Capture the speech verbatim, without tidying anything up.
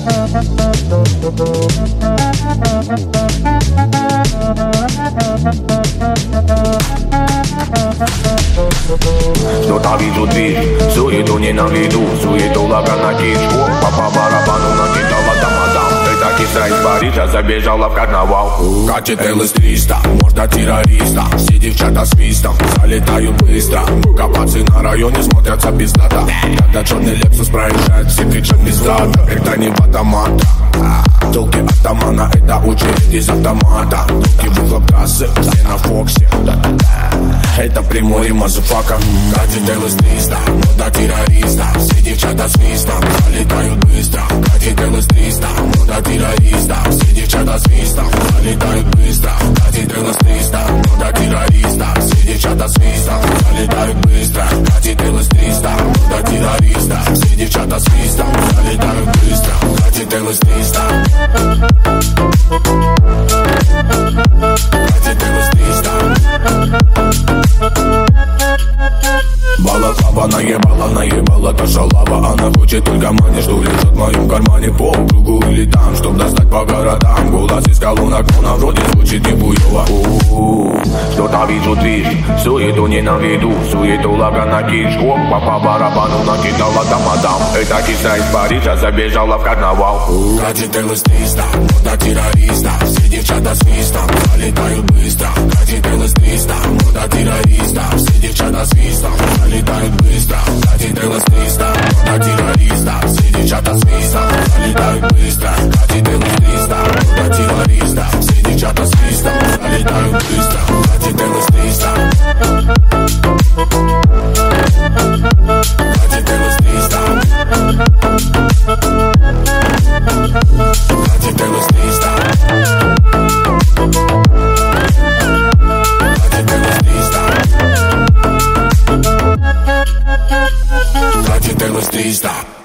Что-то вижу дверь, суету ненавиду, суету лага на кишку. Папа барабану накидала тамадам. Это киса из Парижа забежала в карнавал. Катит эл эс триста, можно террориста. Все девчата свистом залетают быстро. Капацы на районе смотрятся пиздата. Когда черный Лексус проезжает, все кричат пиздата. Это не в автомата. Толки атамана, это очередь из автомата. Руки в углах трассы, все на Фоксе. Это прямой мазафака. Катит эл эс триста, мода террориста. Все девчата свистом залетают быстро. Катит эл эс триста, мода террориста. Все девчата свистом залетают быстро. Катит эл эс триста, мода террориста. Все девчата свистом залетают быстро. Катит эл эс триста, мода террориста. Все девчата свистом залетают быстро. Катит эл эс триста. Катит эл эс триста. Балаклава наебала, наебала та шалава. Она хочет только мани, что лежит в моем кармане. По кругу или там, чтоб достать по городам. Голос из колонок, но на вроде звучит нихуёво. Что-то вижу движ, суету ненавиду. Суету лага на кишку. Папа барабану накидала тамадам. Это киса из Парижа забежала в карнавал. Катит эл эс триста, мода террориста. Все девчата свистом залетают быстро. Катит эл эс триста, мода террориста. Все девчата свистом залетают быстро. Катит эл эс триста, мода террориста. Все девчата свистом залетают быстро. Катит эл эс триста, мода террориста. Все девчата свистом залетают быстро. Катит эл эс триста. Катит эл эс триста. Катит эл эс триста. Катит эл эс триста. Катит эл эс триста.